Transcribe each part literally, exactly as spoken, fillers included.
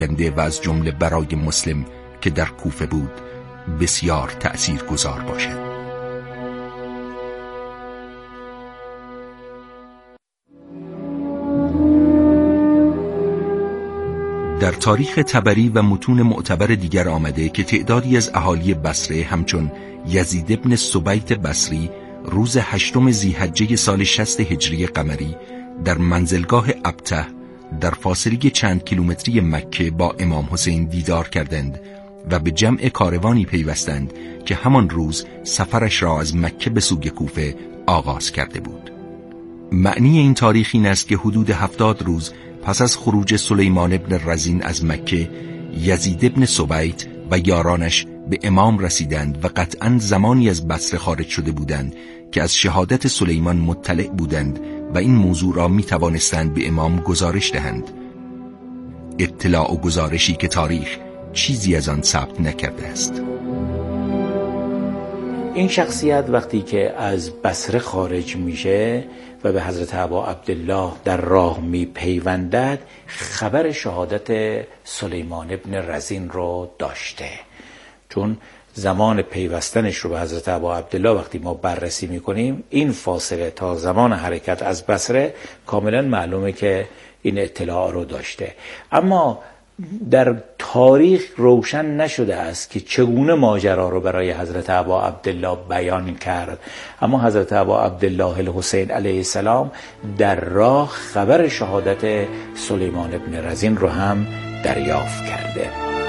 و از جمله برای مسلم که در کوفه بود بسیار تأثیر گذار باشد. در تاریخ طبری و متون معتبر دیگر آمده که تعدادی از اهالی بصره همچون یزید ابن سبیت بصری روز هشتم ذی‌حجه سال شصت هجری قمری در منزلگاه ابته در فاصله چند کیلومتری مکه با امام حسین دیدار کردند و به جمع کاروانی پیوستند که همان روز سفرش را از مکه به سوی کوفه آغاز کرده بود. معنی این تاریخ این است که حدود هفتاد روز پس از خروج سلیمان ابن رزین از مکه، یزید ابن سبیت و یارانش به امام رسیدند و قطعاً زمانی از بصره خارج شده بودند که از شهادت سلیمان مطلع بودند و این موضوع را می توانستند به امام گزارش دهند. اطلاع و گزارشی که تاریخ چیزی از آن ثبت نکرده است. این شخصیت وقتی که از بصره خارج میشه و به حضرت ابا عبدالله در راه میپیوندد، خبر شهادت سلیمان ابن رزین رو داشته، چون زمان پیوستنش رو به حضرت ابا عبدالله وقتی ما بررسی میکنیم این فاصله تا زمان حرکت از بصره کاملا معلومه که این اطلاع رو داشته. اما در تاریخ روشن نشده است که چگونه ماجرا رو برای حضرت ابا عبدالله بیان کرد، اما حضرت ابا عبدالله الحسین علیه السلام در راه خبر شهادت سلیمان ابن رزین رو هم دریافت کرده.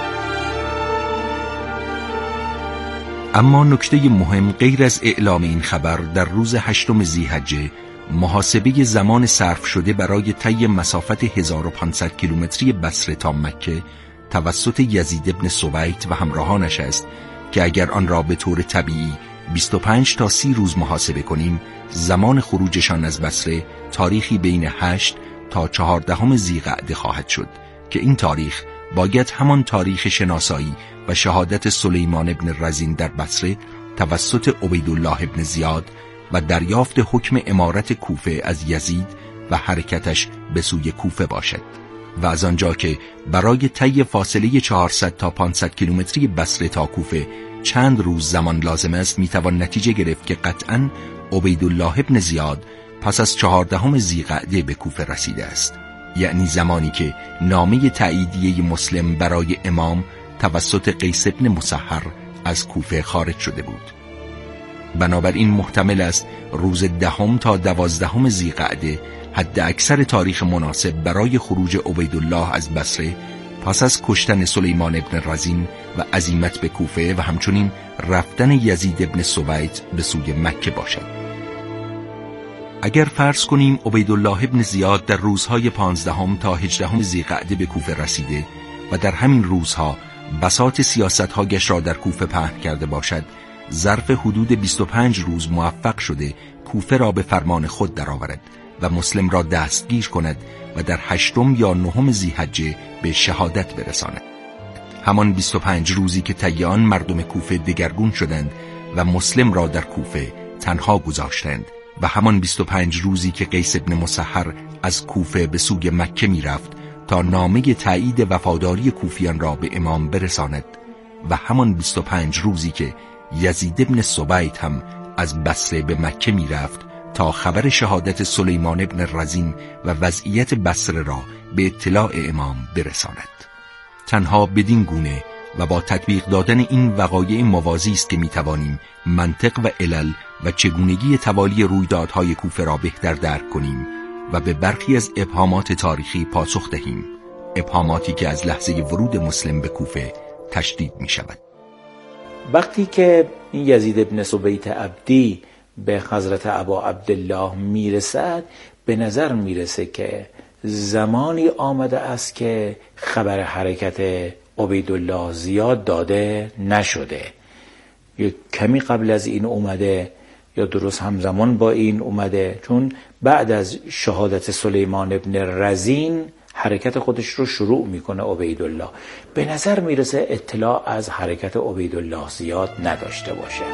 اما نکته مهم غیر از اعلام این خبر در روز هشتم ذی‌حجه، محاسبه زمان صرف شده برای طی مسافت هزار و پانصد کیلومتری بصره تا مکه توسط یزید ابن سبیت و همراهانش است که اگر آن را به طور طبیعی بیست و پنج تا سی روز محاسبه کنیم، زمان خروجشان از بصره تاریخی بین هشت تا چهاردهم ذی‌قعده خواهد شد که این تاریخ باید همان تاریخ شناسایی و شهادت سلیمان ابن رزین در بصره توسط عبیدالله ابن زیاد و دریافت حکم امارت کوفه از یزید و حرکتش به سوی کوفه باشد. و از آنجا که برای طی فاصله چهارصد تا پانصد کیلومتری بصره تا کوفه چند روز زمان لازم است، میتوان نتیجه گرفت که قطعاً عبیدالله ابن زیاد پس از چهاردهم ذی‌قعده به کوفه رسیده است، یعنی زمانی که نامه تاییدیه مسلم برای امام توسط قیس ابن مسحر از کوفه خارج شده بود. بنابراین محتمل است روز دهم تا دوازدهم ذی‌قعده حد اکثر تاریخ مناسب برای خروج عبیدالله از بصره پس از کشتن سلیمان ابن رزین و عزیمت به کوفه و همچنین رفتن یزید ابن سبیت به سوی مکه باشد. اگر فرض کنیم عبیدالله ابن زیاد در روزهای پانزدهم تا هجدهم ذی‌قعده به کوفه رسیده و در همین روزها بساط سیاست‌هایش را در کوفه پهن کرده باشد، ظرف حدود بیست و پنج روز موفق شده کوفه را به فرمان خود درآورد و مسلم را دستگیر کند و در هشتم یا نهم ذی‌حجه به شهادت برساند. همان بیست و پنج روزی که طی آن مردم کوفه دگرگون شدند و مسلم را در کوفه تنها گذاشتند و همان بیست و پنج روزی که قیس ابن مسحر از کوفه به سوی مکه می رفت تا نامه تایید وفاداری کوفیان را به امام برساند و همان بیست و پنج روزی که یزید ابن سبیت هم از بصره به مکه می رفت تا خبر شهادت سلیمان ابن رزین و وضعیت بصره را به اطلاع امام برساند. تنها بدین گونه و با تطبیق دادن این وقایع موازی است که می توانیم منطق و علل و چگونگی توالی رویدادهای کوفه را بهتر درک کنیم و به برخی از ابهامات تاریخی پاسخ دهیم، ابهاماتی که از لحظه ورود مسلم به کوفه تشدید می شود. وقتی که این یزید ابن سبیت عبدی به حضرت ابا عبدالله میرسد، به نظر میرسه که زمانی آمده است که خبر حرکت عبیدالله زیاد داده نشده، یا کمی قبل از این اومده یا درست همزمان با این اومده، چون بعد از شهادت سلیمان ابن رزین حرکت خودش رو شروع میکنه عبیدالله. به نظر میرسه اطلاع از حرکت عبیدالله زیاد نداشته باشه.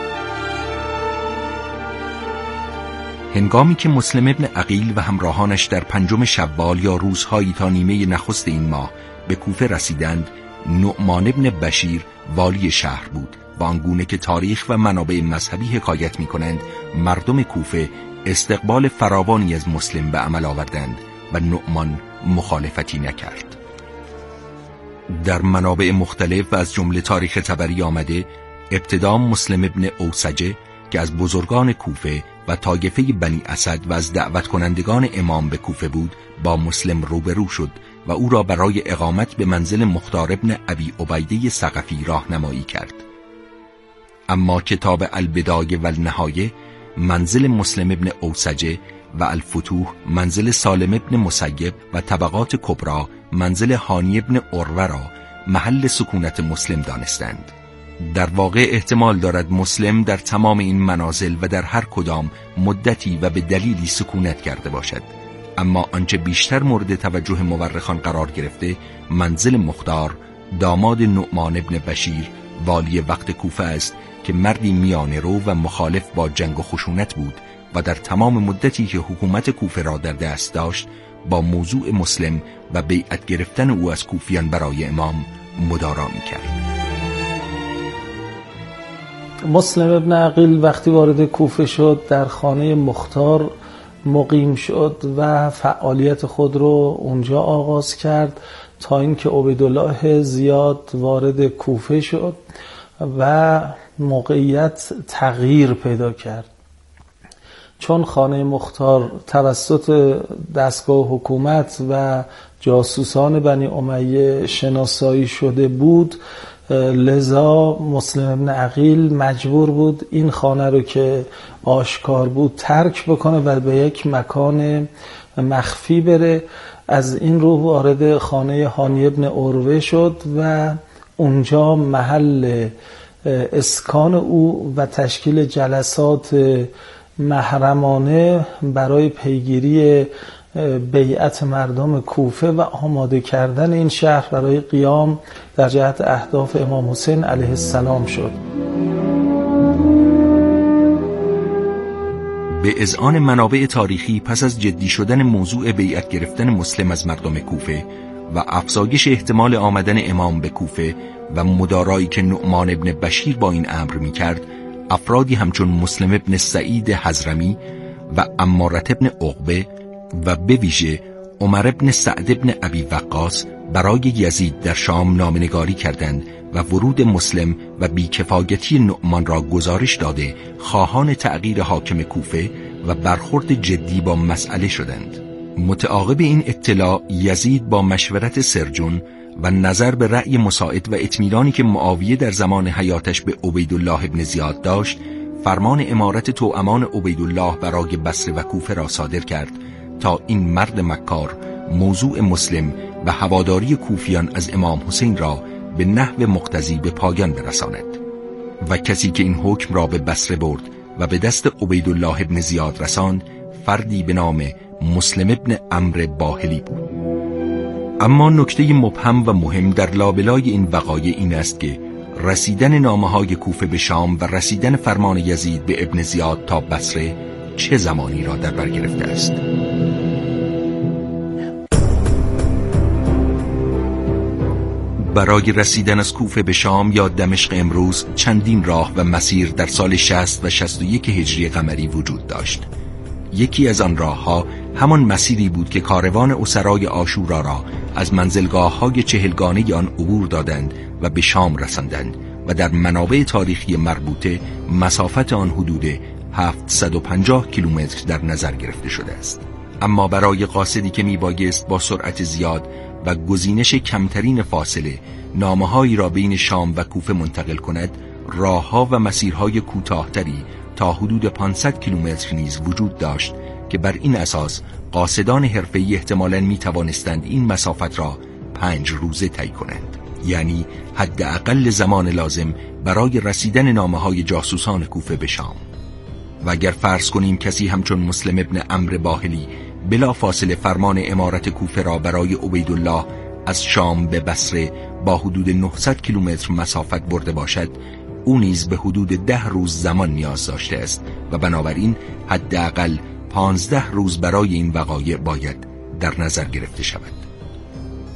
هنگامی که مسلم ابن عقیل و همراهانش در پنجم شوال یا روزهایی تا نیمه نخست این ماه به کوفه رسیدند، نعمان ابن بشیر والی شهر بود و آنگونه که تاریخ و منابع مذهبی حکایت می کنند، مردم کوفه استقبال فراوانی از مسلم به عمل آوردند و نعمان مخالفتی نکرد. در منابع مختلف و از جمله تاریخ طبری آمده ابتدا مسلم ابن اوسجه که از بزرگان کوفه و طایفه بنی اسد و از دعوت کنندگان امام به کوفه بود با مسلم روبرو شد و او را برای اقامت به منزل مختار ابن ابی عبیده ثقفی راهنمایی کرد. اما کتاب البدایه و النهایه منزل مسلم ابن اوسجه و الفتوح منزل سالم ابن مسیب و طبقات کبری منزل هانی ابن عروه را محل سکونت مسلم دانستند. در واقع احتمال دارد مسلم در تمام این منازل و در هر کدام مدتی و به دلیلی سکونت کرده باشد، اما آنچه بیشتر مورد توجه مورخان قرار گرفته منزل مختار داماد نعمان ابن بشیر والی وقت کوفه است که مردی میانه رو و مخالف با جنگ و خشونت بود و در تمام مدتی که حکومت کوفه را در دست داشت با موضوع مسلم و بیعت گرفتن او از کوفیان برای امام مدارا می‌کرد. مسلم ابن عقیل وقتی وارد کوفه شد در خانه مختار مقیم شد و فعالیت خود رو اونجا آغاز کرد تا اینکه عبیدالله زیاد وارد کوفه شد و موقعیت تغییر پیدا کرد. چون خانه مختار توسط دستگاه حکومت و جاسوسان بنی امیه شناسایی شده بود، لذا مسلم ابن عقیل مجبور بود این خانه رو که آشکار بود ترک بکنه و به یک مکان مخفی بره. از این رو وارد خانه هانی ابن عروه شد و اونجا محل اسکان او و تشکیل جلسات محرمانه برای پیگیری بیعت مردم کوفه و آماده کردن این شهر برای قیام در جهت اهداف امام حسین علیه السلام شد. به اذعان منابع تاریخی پس از جدی شدن موضوع بیعت گرفتن مسلم از مردم کوفه و افزایش احتمال آمدن امام به کوفه و مدارایی که نعمان ابن بشیر با این امر می کرد، افرادی همچون مسلم ابن سعید حضرمی و عمارة ابن عقبه و به ویژه عمر ابن سعد ابن ابی وقاص برای یزید در شام نامنگاری کردند و ورود مسلم و بیکفایتی نعمان را گزارش داده خواهان تغییر حاکم کوفه و برخورد جدی با مسئله شدند. متعاقب این اطلاع یزید با مشورت سرجون و نظر به رأی مساعد و اطمینانی که معاویه در زمان حیاتش به عبیدالله ابن زیاد داشت، فرمان امارت توامان عبیدالله برای بصره و کوفه را صادر کرد تا این مرد مکار موضوع مسلم و هواداری کوفیان از امام حسین را به نحو مقتضی به پایان برساند. و کسی که این حکم را به بصره برد و به دست عبیدالله ابن زیاد رساند فردی به نام مسلم ابن عمرو باهلی بود. اما نکته مبهم و مهم در لابلای این وقایع این است که رسیدن نامه‌های کوفه به شام و رسیدن فرمان یزید به ابن زیاد تا بصره چه زمانی را در بر گرفته است. برای رسیدن از کوفه به شام یا دمشق امروز چندین راه و مسیر در سال شصت و شصت و یک هجری قمری وجود داشت. یکی از آن راه‌ها همان مسیری بود که کاروان اسرای عاشورا را از منزلگاه‌های چهلگانه آن عبور دادند و به شام رساندند و در منابع تاریخی مربوطه مسافت آن حدود هفتصد و پنجاه کیلومتر در نظر گرفته شده است. اما برای قاصدی که میبایست با سرعت زیاد و گزینش کمترین فاصله نامه‌هایی را بین شام و کوفه منتقل کند، راه‌ها و مسیرهای کوتاه‌تری تا حدود پانصد کیلومتر نیز وجود داشت که بر این اساس قاصدان حرفه‌ای احتمالاً می‌توانستند این مسافت را پنج روزه طی کنند، یعنی حداقل زمان لازم برای رسیدن نامه‌های جاسوسان کوفه به شام. و اگر فرض کنیم کسی همچون مسلم ابن عمرو باهلی بلا فاصله فرمان امارت کوفه را برای عبیدالله از شام به بصره با حدود نهصد کیلومتر مسافت برده باشد، او نیز به حدود ده روز زمان نیاز داشته است و بنابراین حداقل پانزده روز برای این وقایع باید در نظر گرفته شود.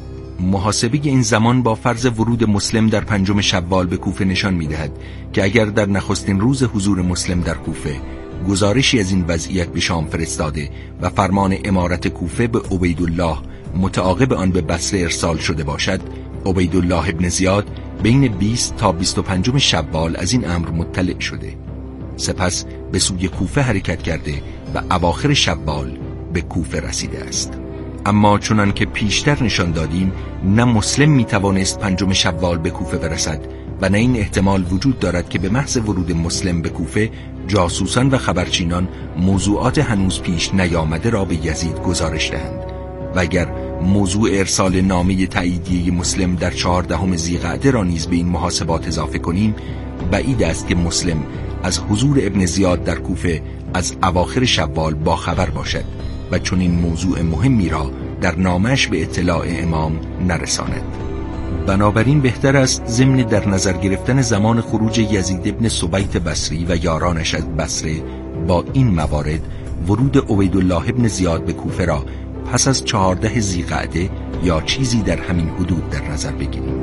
محاسبه این زمان با فرض ورود مسلم در پنجم شوال به کوفه نشان می‌دهد که اگر در نخستین روز حضور مسلم در کوفه گزارشی از این وضعیت به شام فرستاده و فرمان امارت کوفه به عبیدالله متعاقب آن به بصره ارسال شده باشد، عبیدالله ابن زیاد بین بیست تا بیست و پنج شوال از این امر مطلع شده، سپس به سوی کوفه حرکت کرده و اواخر شوال به کوفه رسیده است. اما چنان که پیشتر نشان دادیم، نه مسلم میتوانست پنجم شوال به کوفه برسد و نه این احتمال وجود دارد که به محض ورود مسلم به کوفه جاسوسان و خبرچینان موضوعات هنوز پیش نیامده را به یزید گزارش دهند و اگر موضوع ارسال نامه تاییدیه مسلم در چهاردهم ذیقعده را نیز به این محاسبات اضافه کنیم، بعید است که مسلم از حضور ابن زیاد در کوفه از اواخر شوال با خبر باشد و چون این موضوع مهمی را در نامش به اطلاع امام نرساند. بنابراین بهتر است ضمن در نظر گرفتن زمان خروج یزید ابن سبیت بصری و یارانش از بصره با این موارد ورود عبیدالله ابن زیاد به کوفه را پس از چهارده ذیقعده یا چیزی در همین حدود در نظر بگیریم،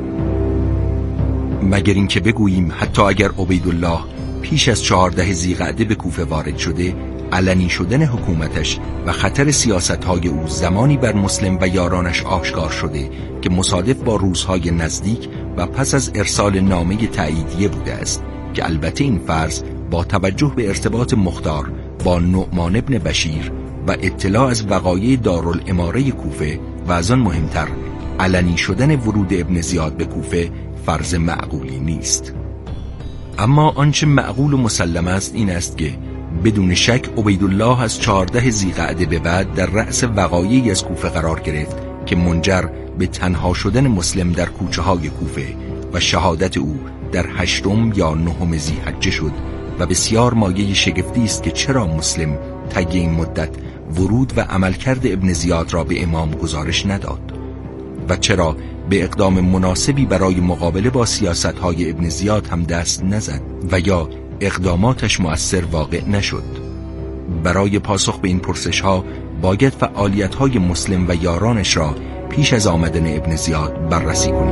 مگر اینکه بگوییم حتی اگر عبیدالله پیش از چهارده ذیقعده به کوفه وارد شده، علنی شدن حکومتش و خطر سیاستهای او زمانی بر مسلم و یارانش آشکار شده که مصادف با روزهای نزدیک و پس از ارسال نامه تاییدیه بوده است که البته این فرض با توجه به ارتباط مختار با نعمان ابن بشیر و اطلاع از وقایع دارالاماره کوفه و از آن مهمتر علنی شدن ورود ابن زیاد به کوفه فرض معقولی نیست. اما آنچه معقول و مسلم است این است که بدون شک عبیدالله از چهارده ذیقعده به بعد در رأس وقایعی از کوفه قرار گرفت که منجر به تنها شدن مسلم در کوچه های کوفه و شهادت او در هشتم یا نهم ذی‌حجه شد و بسیار مایه شگفتی است که چرا مسلم طی این مدت ورود و عملکرد ابن زیاد را به امام گزارش نداد و چرا به اقدام مناسبی برای مقابله با سیاست‌های ابن زیاد هم دست نزد و یا اقداماتش مؤثر واقع نشد. برای پاسخ به این پرسش‌ها باید فعالیت‌های مسلم و یارانش را پیش از آمدن ابن زیاد بررسی کنیم.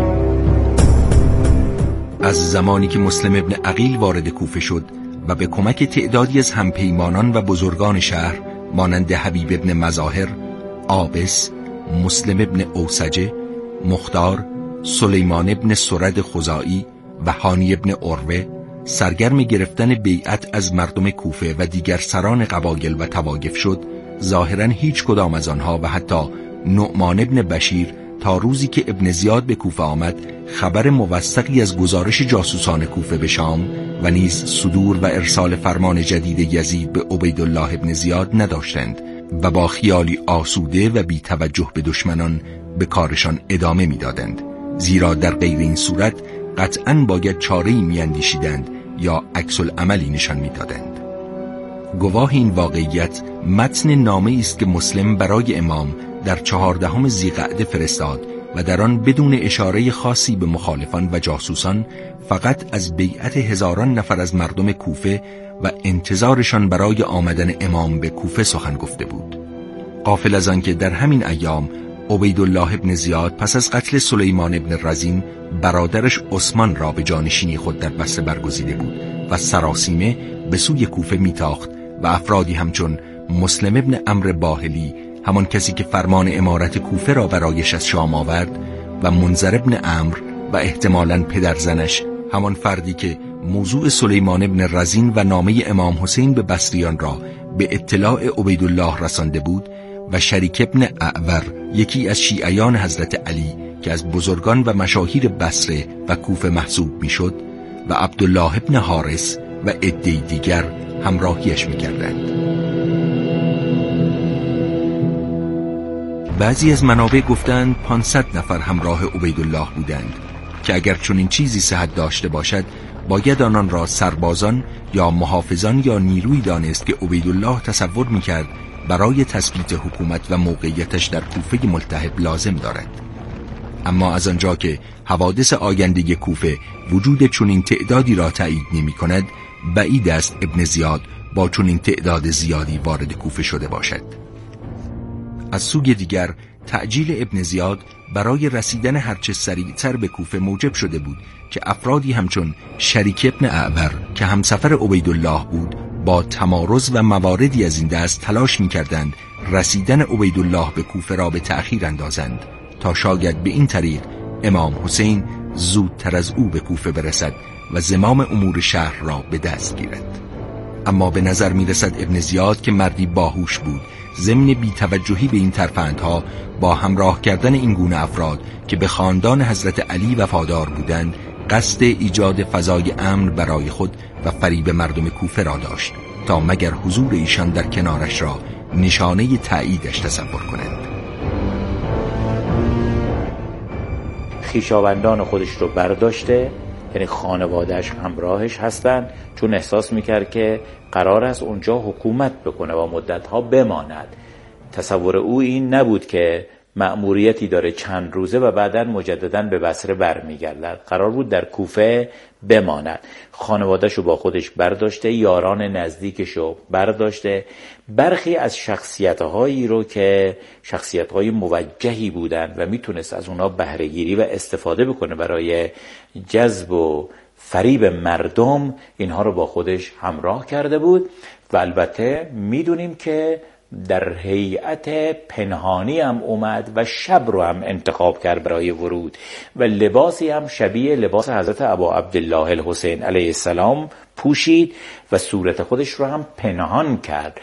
از زمانی که مسلم ابن عقیل وارد کوفه شد و به کمک تعدادی از همپیمانان و بزرگان شهر مانند حبیب ابن مظاهر، عابس، مسلم ابن اوسجه، مختار، سلیمان ابن سرد خزائی و هانی ابن عروه سرگرم گرفتن بیعت از مردم کوفه و دیگر سران قبایل و طوایف شد، ظاهراً هیچ کدام از آنها و حتی نعمان ابن بشیر تا روزی که ابن زیاد به کوفه آمد خبر موثقی از گزارش جاسوسان کوفه به شام و نیز صدور و ارسال فرمان جدید یزید به عبیدالله ابن زیاد نداشتند و با خیالی آسوده و بی توجه به دشمنان به کارشان ادامه می‌دادند، زیرا در غیر این صورت قطعاً باید چاره‌ای می‌اندیشیدند یا عکس العملی نشان می‌دادند. گواه این واقعیت متن نامه‌ای است که مسلم برای امام در چهاردهم ذی‌قعده فرستاد و در آن بدون اشاره خاصی به مخالفان و جاسوسان فقط از بیعت هزاران نفر از مردم کوفه و انتظارشان برای آمدن امام به کوفه سخن گفته بود. غافل از آن که در همین ایام عبیدالله ابن زیاد پس از قتل سلیمان ابن رزین برادرش عثمان را به جانشینی خود در بصره برگزیده بود و سراسیمه به سوی کوفه میتاخت و افرادی همچون مسلم ابن عمرو باهلی، همان کسی که فرمان امارت کوفه را برایش از شام آورد، و منذر ابن عمرو و احتمالاً پدرزنش، همان فردی که موضوع سلیمان ابن رزین و نامه امام حسین به بصریان را به اطلاع عبیدالله رسانده بود، و شریک ابن اعور، یکی از شیعیان حضرت علی که از بزرگان و مشاهیر بصره و کوفه محسوب میشد، و عبدالله ابن حارس و عده‌ای دیگر همراهیش میکردند. بعضی از منابع گفتند پانصد نفر همراه عبیدالله بودند که اگر چنین چیزی صحت داشته باشد باید آنان را سربازان یا محافظان یا نیروی دانست که عبیدالله تصور میکرد برای تثبیت حکومت و موقعیتش در کوفه ملتهب لازم دارد. اما از آنجا که حوادث آینده کوفه وجود چنین تعدادی را تایید نمی کند، بعید است ابن زیاد با چنین تعداد زیادی وارد کوفه شده باشد. از سوی دیگر تعجیل ابن زیاد برای رسیدن هرچه سریعتر به کوفه موجب شده بود که افرادی همچون شریک ابن اعور که همسفر عبیدالله بود با تمارض و مواردی از این دست تلاش می‌کردند رسیدن عبیدالله به کوفه را به تأخیر اندازند تا شاید به این طریق امام حسین زودتر از او به کوفه برسد و زمام امور شهر را به دست گیرد. اما به نظر می‌رسد ابن زیاد که مردی باهوش بود ضمن بی‌توجهی به این ترفندها با همراه کردن این گونه افراد که به خاندان حضرت علی وفادار بودند قصد ایجاد فضای امن برای خود و فریب مردم کوفه را داشت تا مگر حضور ایشان در کنارش را نشانه تأییدش تصور کنند. خویشاوندان خودش رو برداشته، یعنی خانوادهش همراهش هستن، چون احساس میکرد که قرار است اونجا حکومت بکنه و مدتها بماند. تصور او این نبود که مأموریتی داره چند روزه و بعداً مجدداً به بصره برمیگردد. قرار بود در کوفه بماند. خانواده‌شو با خودش برداشته، یاران نزدیکشو برداشته، برخی از شخصیت‌هایی رو که شخصیت‌های موجهی بودند و میتونست از اونا بهره‌گیری و استفاده بکنه برای جذب و فریب مردم، اینها رو با خودش همراه کرده بود. و البته میدونیم که در هیئت پنهانی هم اومد و شب رو هم انتخاب کرد برای ورود و لباسی هم شبیه لباس حضرت ابا عبدالله الحسین علیه السلام پوشید و صورت خودش رو هم پنهان کرد.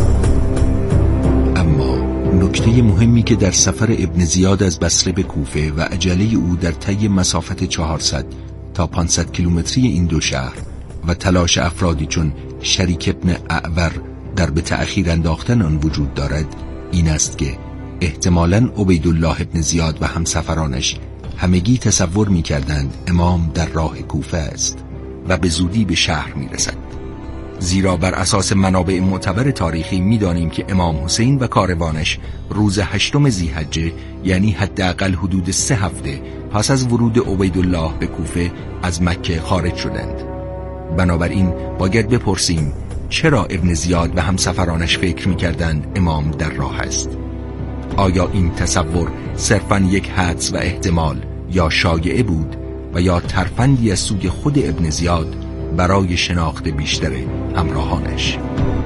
اما نکته مهمی که در سفر ابن زیاد از بصره به کوفه و عجله او در طی مسافت چهارصد تا پانصد کیلومتری این دو شهر و تلاش افرادی چون شریک ابن اعور در به تأخیر انداختن آن وجود دارد این است که احتمالاً عبیدالله ابن زیاد و همسفرانش همگی تصور می کردند امام در راه کوفه است و به زودی به شهر می رسد. زیرا بر اساس منابع معتبر تاریخی می دانیم که امام حسین و کاروانش روز هشتم ذی‌حجه، یعنی حداقل حدود سه هفته پس از ورود عبیدالله به کوفه از مکه خارج شدند. بنابراین باید بپرسیم چرا ابن زیاد و همسفرانش فکر می‌کردند امام در راه است؟ آیا این تصور صرفاً یک حدس و احتمال یا شایعه بود و یا ترفندی از سوی خود ابن زیاد برای شناخت بیشتر همراهانش؟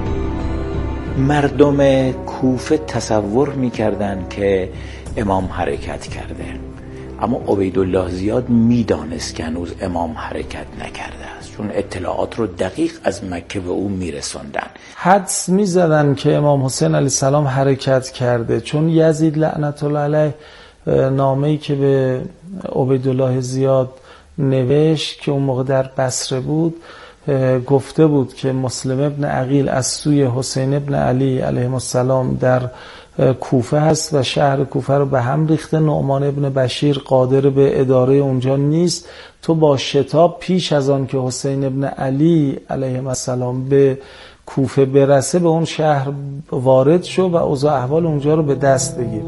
مردم کوفه تصور می‌کردند که امام حرکت کرده، اما عبیدالله زیاد میدانست که هنوز امام حرکت نکرده است، چون اطلاعات رو دقیق از مکه به او میرسوندن. حدس میزدن که امام حسین علیه السلام حرکت کرده، چون یزید لعنت الله علیه نامه‌ای که به عبیدالله زیاد نوشت که اون موقع در بصره بود گفته بود که مسلم ابن عقیل از سوی حسین ابن علی علیه السلام در کوفه هست و شهر کوفه رو به هم ریخته. نعمان ابن بشیر قادر به اداره اونجا نیست. تو با شتاب پیش از آن که حسین ابن علی علیه السلام به کوفه برسه به اون شهر وارد شو و اوضاع احوال اونجا رو به دست بگیر.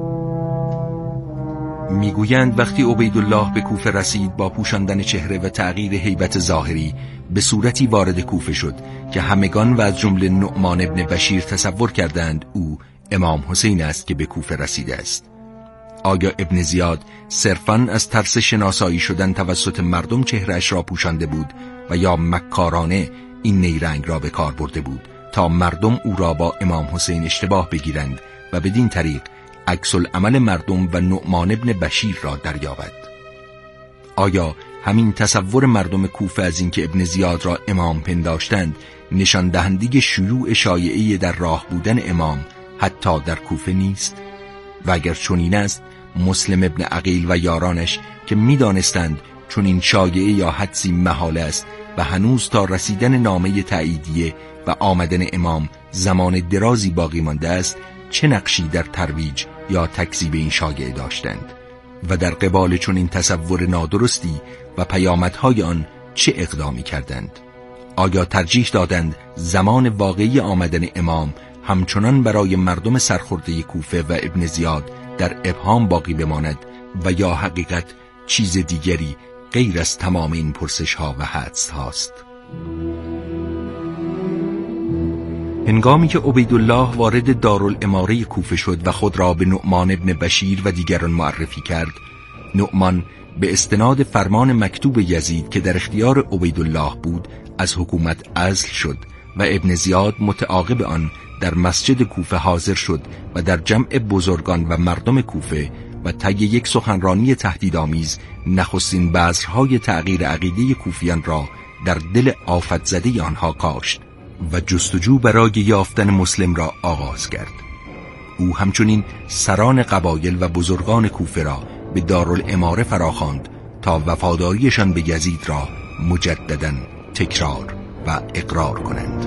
میگویند وقتی عبیدالله به کوفه رسید با پوشاندن چهره و تغییر هیبت ظاهری به صورتی وارد کوفه شد که همگان و از جمله نعمان ابن بشیر تصور کردند او امام حسین است که به کوفه رسیده است. آیا ابن زیاد صرفاً از ترس شناسایی شدن توسط مردم چهرهش را پوشانده بود و یا مکارانه این نیرنگ را به کار برده بود تا مردم او را با امام حسین اشتباه بگیرند و بدین طریق عکس العمل مردم و نعمان ابن بشیر را دریابد؟ آیا همین تصور مردم کوفه از اینکه ابن زیاد را امام پنداشتند نشان دهنده شیوع شایعه در راه بودن امام حتی در کوفه نیست؟ و اگر چنین است، مسلم ابن عقیل و یارانش که می‌دانستند چون این شایعه یا حدسی محال است و هنوز تا رسیدن نامه تاییدیه و آمدن امام زمان درازی باقی مانده است، چه نقشی در ترویج یا تکذیب این شایعه داشتند و در قبال چون این تصور نادرستی و پیامدهای آن چه اقدامی کردند؟ آیا ترجیح دادند زمان واقعی آمدن امام همچنان برای مردم سرخورده کوفه و ابن زیاد در ابهام باقی بماند و یا حقیقت چیز دیگری غیر از تمام این پرسش ها و حدس هاست؟ هنگامی که عبیدالله وارد دارالاماره کوفه شد و خود را به نعمان ابن بشیر و دیگران معرفی کرد، نعمان به استناد فرمان مکتوب یزید که در اختیار عبیدالله بود از حکومت عزل شد و ابن زیاد متعاقب آن در مسجد کوفه حاضر شد و در جمع بزرگان و مردم کوفه و طی یک سخنرانی تهدیدآمیز نخستین بذرهای تغییر عقیده کوفیان را در دل آفت زده آنها کاشت و جستجو برای یافتن مسلم را آغاز کرد. او همچنین سران قبایل و بزرگان کوفه را به دارالاماره فراخواند تا وفاداریشان به یزید را مجدداً تکرار و اقرار کنند.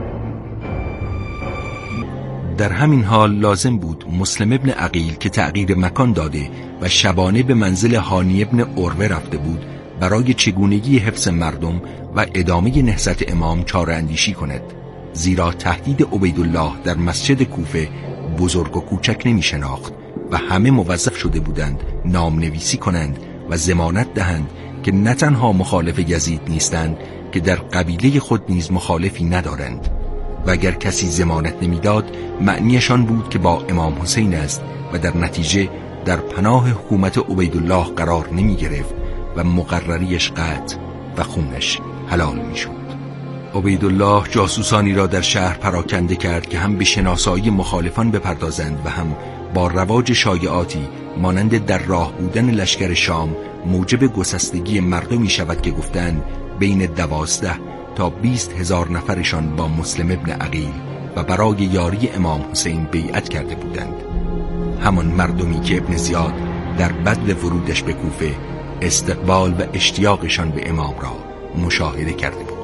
در همین حال لازم بود مسلم ابن عقیل که تغییر مکان داده و شبانه به منزل هانی ابن عروه رفته بود برای چگونگی حفظ مردم و ادامه نهضت امام چاره اندیشی کند، زیرا تهدید عبیدالله در مسجد کوفه بزرگ و کوچک نمی شناخت و همه موظف شده بودند نام نویسی کنند و ضمانت دهند که نه تنها مخالف یزید نیستند که در قبیله خود نیز مخالفی ندارند و اگر کسی ضمانت نمیداد معنیشان بود که با امام حسین است و در نتیجه در پناه حکومت عبیدالله قرار نمی گرفت و مقرریش قطع و خونش حلال می شد. عبیدالله جاسوسانی را در شهر پراکنده کرد که هم به شناسایی مخالفان بپردازند و هم با رواج شایعاتی مانند در راه بودن لشکر شام موجب گسستگی مردمی شود که گفتند بین دوازده تا بیست هزار نفرشان با مسلم ابن عقیل و برای یاری امام حسین بیعت کرده بودند، همان مردمی که ابن زیاد در بدو ورودش به کوفه استقبال و اشتیاقشان به امام را مشاهده کرده بود.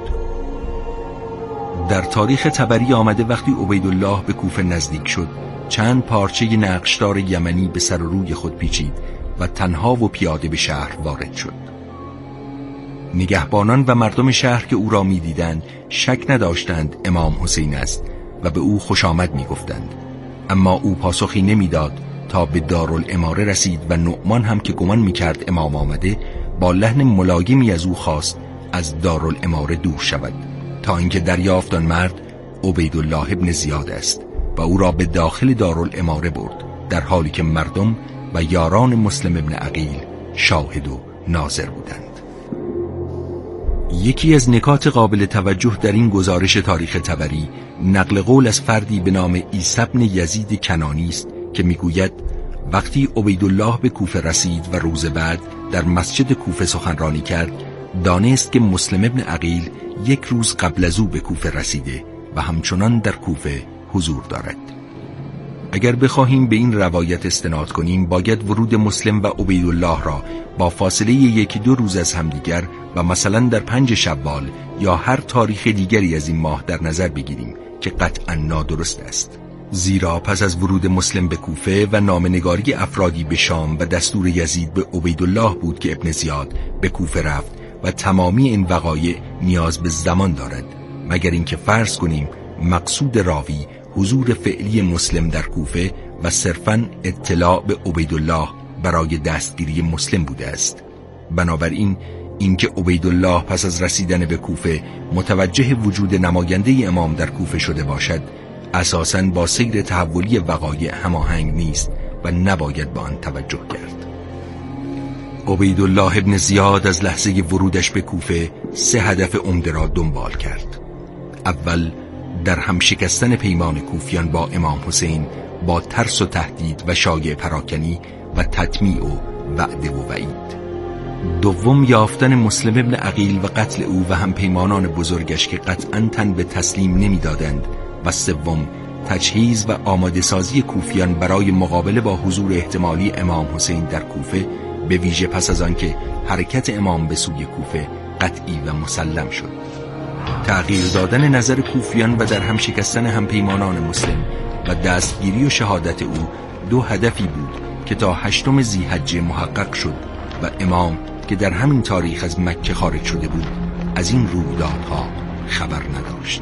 در تاریخ طبری آمده وقتی عبیدالله به کوفه نزدیک شد چند پارچه نقشدار یمنی به سر و روی خود پیچید و تنها و پیاده به شهر وارد شد. نگهبانان و مردم شهر که او را می دیدند شک نداشتند امام حسین است و به او خوش آمد می گفتند، اما او پاسخی نمی داد تا به دارالاماره رسید و نعمان هم که گمان می کرد امام آمده با لحن ملایمی از او خواست از دارالاماره دور شود تا اینکه دریافت آن مرد عبیدالله ابن زیاد است و او را به داخل دارالاماره برد، در حالی که مردم و یاران مسلم ابن عقیل شاهد و ناظر بودند. یکی از نکات قابل توجه در این گزارش تاریخ طبری نقل قول از فردی به نام عیسی بن یزید کنانی است که میگوید وقتی عبیدالله به کوفه رسید و روز بعد در مسجد کوفه سخنرانی کرد، دانست که مسلم ابن عقیل یک روز قبل از او به کوفه رسیده و همچنان در کوفه حضور دارد. اگر بخواهیم به این روایت استناد کنیم باید ورود مسلم و عبیدالله را با فاصله یکی دو روز از همدیگر و مثلا در پنج شوال یا هر تاریخ دیگری از این ماه در نظر بگیریم که قطعا نادرست است، زیرا پس از ورود مسلم به کوفه و نامنگاری افرادی به شام و دستور یزید به عبیدالله بود که ابن زیاد به کوفه رفت و تمامی این وقایع نیاز به زمان دارد، مگر اینکه فرض کنیم مقصود راوی حضور فعلی مسلم در کوفه و صرفاً اطلاع به عبیدالله برای دستگیری مسلم بوده است. بنابراین اینکه عبیدالله پس از رسیدن به کوفه متوجه وجود نماینده امام در کوفه شده باشد اساساً با سیر تحولی وقایع هماهنگ نیست و نباید به آن توجه کرد. عبیدالله ابن زیاد از لحظه ورودش به کوفه سه هدف عمده را دنبال کرد. اول، در هم شکستن پیمان کوفیان با امام حسین با ترس و تهدید و شایع پراکنی و تطمیع و وعده و وعید. دوم، یافتن مسلم ابن عقیل و قتل او و هم پیمانان بزرگش که قطعاً تن به تسلیم نمی دادند. و سوم، تجهیز و آماده سازی کوفیان برای مقابله با حضور احتمالی امام حسین در کوفه، به ویژه پس از آن که حرکت امام به سوی کوفه قطعی و مسلم شد. تغییر دادن نظر کوفیان و در هم شکستن هم پیمانان مسلم و دستگیری و شهادت او دو هدفی بود که تا هشتم ذی‌حجه محقق شد و امام که در همین تاریخ از مکه خارج شده بود از این رویدادها خبر نداشت.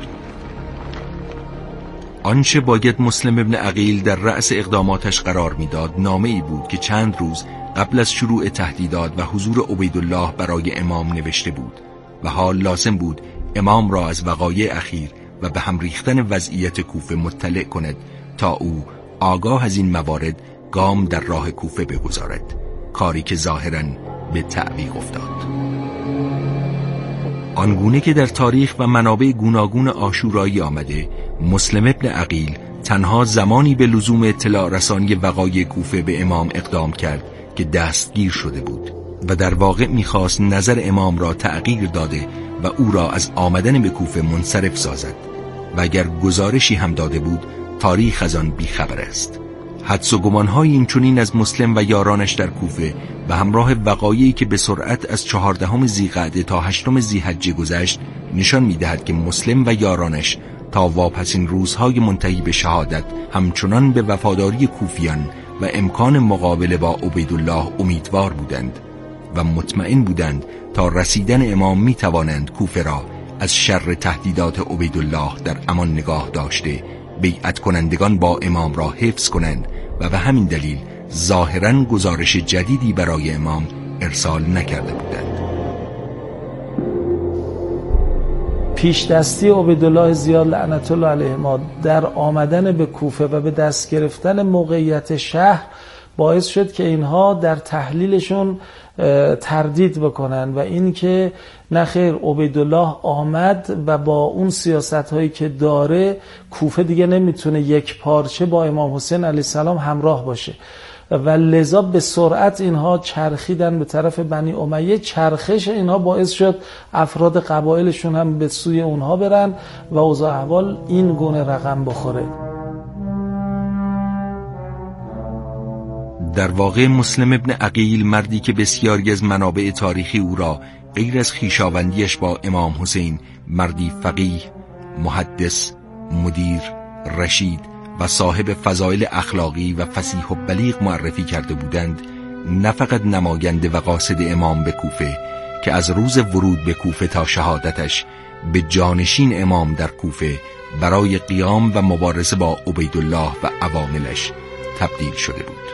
آنچه باید مسلم ابن عقیل در رأس اقداماتش قرار میداد نامه‌ای بود که چند روز قبل از شروع تهدیدات و حضور عبیدالله برای امام نوشته بود و حال لازم بود امام را از وقایع اخیر و به هم ریختن وضعیت کوفه مطلع کند تا او آگاه از این موارد گام در راه کوفه بگذارد، کاری که ظاهراً به تعویق افتاد. آنگونه که در تاریخ و منابع گوناگون آشورایی آمده، مسلم ابن عقیل تنها زمانی به لزوم اطلاع رسانی وقایع کوفه به امام اقدام کرد که دستگیر شده بود و در واقع می‌خواست نظر امام را تغییر داده و او را از آمدن به کوفه منصرف سازد و اگر گزارشی هم داده بود تاریخ از آن بیخبر است. حدس و گمان‌های این چنین از مسلم و یارانش در کوفه و همراه وقایعی که به سرعت از چهاردهم ذیقعده تا هشتم ذی‌حجه گذشت نشان می‌دهد که مسلم و یارانش تا واپسین روزهای منتهی به شهادت همچنان به وفاداری کوفیان و امکان مقابله با عبیدالله امیدوار بودند و مطمئن بودند تا رسیدن امام می توانند کوفه را از شر تهدیدات عبیدالله در امان نگاه داشته بیعت کنندگان با امام را حفظ کنند و به همین دلیل ظاهراً گزارش جدیدی برای امام ارسال نکرده بودند. پیش دستی عبیدالله زیاد لعنت الله علیهما در آمدن به کوفه و به دست گرفتن موقعیت شهر باعث شد که اینها در تحلیلشون تردید بکنن و این که نخیر عبیدالله آمد و با اون سیاست هایی که داره کوفه دیگه نمیتونه یک پارچه با امام حسین علیه السلام همراه باشه و لذا به سرعت اینها چرخیدن به طرف بنی امیه. چرخش اینها باعث شد افراد قبایلشون هم به سوی اونها برن و اوضاع احوال این گونه رقم بخوره. در واقع مسلم ابن عقیل مردی که بسیاری از منابع تاریخی او را غیر از خویشاوندیش با امام حسین مردی فقیه، محدث، مدیر، رشید و صاحب فضایل اخلاقی و فصیح و بلیغ معرفی کرده بودند، نه فقط نماینده و قاصد امام به کوفه که از روز ورود به کوفه تا شهادتش به جانشین امام در کوفه برای قیام و مبارزه با عبیدالله و عواملش تبدیل شده بود.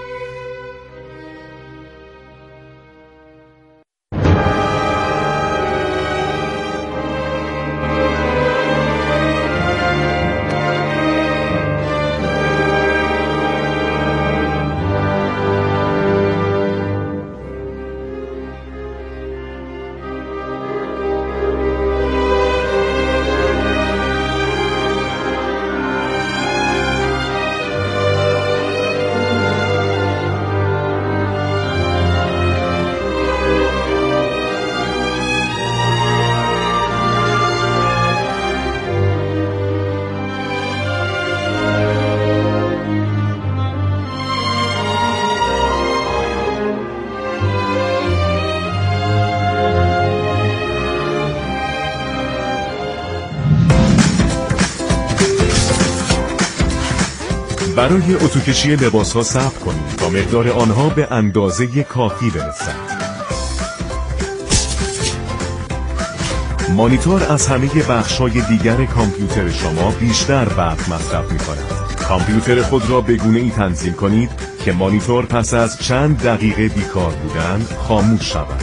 برای اتوکشی لباس‌ها صبر کنید تا مقدار آنها به اندازه کافی برسد. مانیتور از همه بخش‌های دیگر کامپیوتر شما بیشتر برق مصرف می‌کند. کامپیوتر خود را به گونه‌ای تنظیم کنید که مانیتور پس از چند دقیقه بیکار بودن خاموش شود.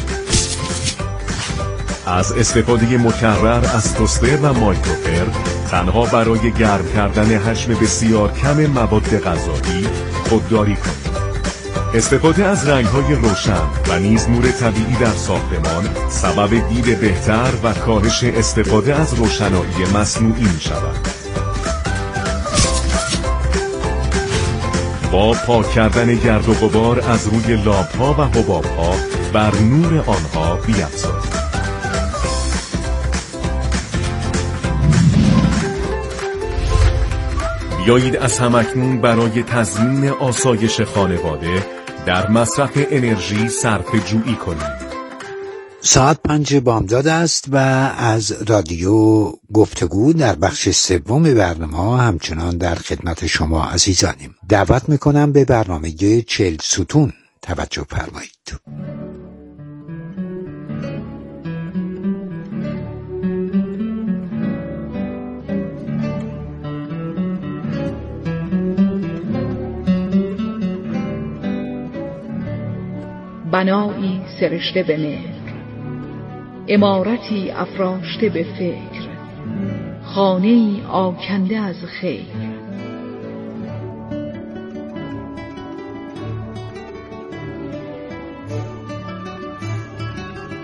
از استفاده مکرر از توستر و مایکروفر تنها برای گرم کردن حجم بسیار کم مواد غذایی خودداری کنید. استفاده از رنگ‌های روشن و نیز نور طبیعی در ساختمان سبب دید بهتر و کاهش استفاده از روشنایی مصنوعی می‌شود. با پاک کردن گرد و غبار از روی لامپ‌ها و حباب‌ها بر نور آنها بیفزایید. بیایید از همکنون برای تضمین آسایش خانواده در مصرف انرژی صرفه جویی کنیم. ساعت پنج بامداد است و از رادیو گفتگو در بخش سوم برنامه همچنان در خدمت شما عزیزانیم. دعوت میکنم به برنامه چهل ستون توجه فرمایید. بنایی سرشته به مهر، عمارتی افراشته به فکر، خانه ای آکنده از خیر.